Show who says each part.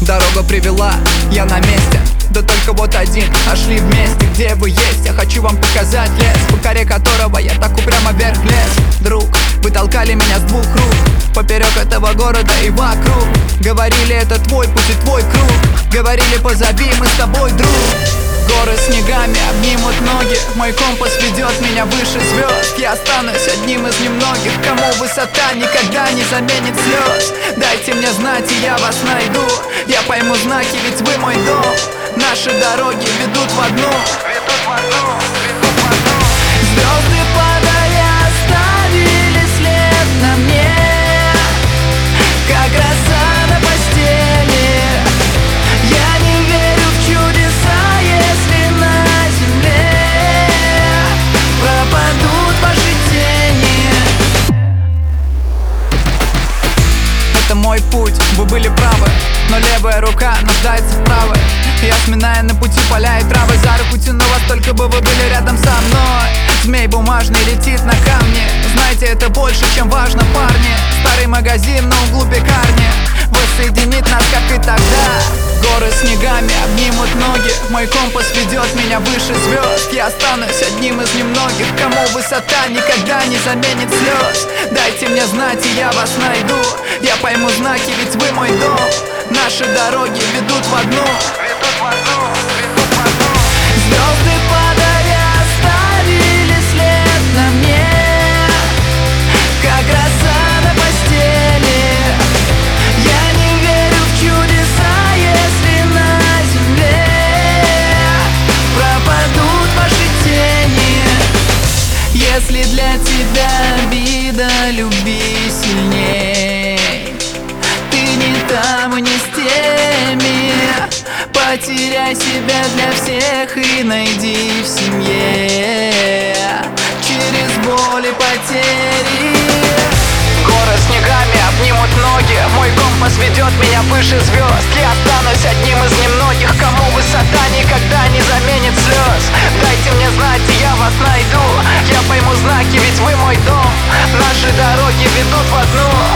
Speaker 1: дорога привела, я на месте. Да только вот один, а шли вместе. Где вы есть? Я хочу вам показать лес, по коре которого я так упрямо вверх лез. Друг, вы толкали меня с двух рук поперек этого города и вокруг. Говорили, это твой путь и твой круг. Говорили, позови, мы с тобой, друг. Горы снегами обнимут ноги, мой компас ведет меня выше звезд. Я останусь одним из немногих, кому высота никогда не заменит слез. Дайте мне знать, и я вас найду. Я пойму знаки, ведь вы мой дом. Наши дороги ведут в одну. Звезды падали, оставили след на мне, как роса на постели. Я не верю в чудеса, если на земле пропадут ваши тени. Это мой путь, вы были правы, но левая рука нуждается в правой. Я, сминая на пути поля и травы, за руку тяну вас, только бы вы были рядом со мной. Змей бумажный летит на камне. Знаете, это больше, чем важно, парни. Старый магазин на углу пекарни воссоединит нас, как и тогда. Горы снегами обнимут ноги, мой компас ведет меня выше звезд. Я останусь одним из немногих, кому высота никогда не заменит слез. Дайте мне знать, и я вас найду. Я пойму знаки, ведь вы мой дом. Наши дороги ведут в одну. Звезды падали, оставили след на мне, как роса на постели. Я не верю в чудеса, если на земле пропадут ваши тени. Если для тебя обида любви сильней, ты не там и не с теми. Потеряй себя для всех и найди в семье через боль и потери. Горы снегами обнимут ноги, мой компас ведет меня выше звезд. Я останусь одним из немногих, кому высота никогда не заменит слез. Дайте мне знать, и я вас найду. Я пойму знаки, ведь вы мой дом. Наши дороги ведут в одну.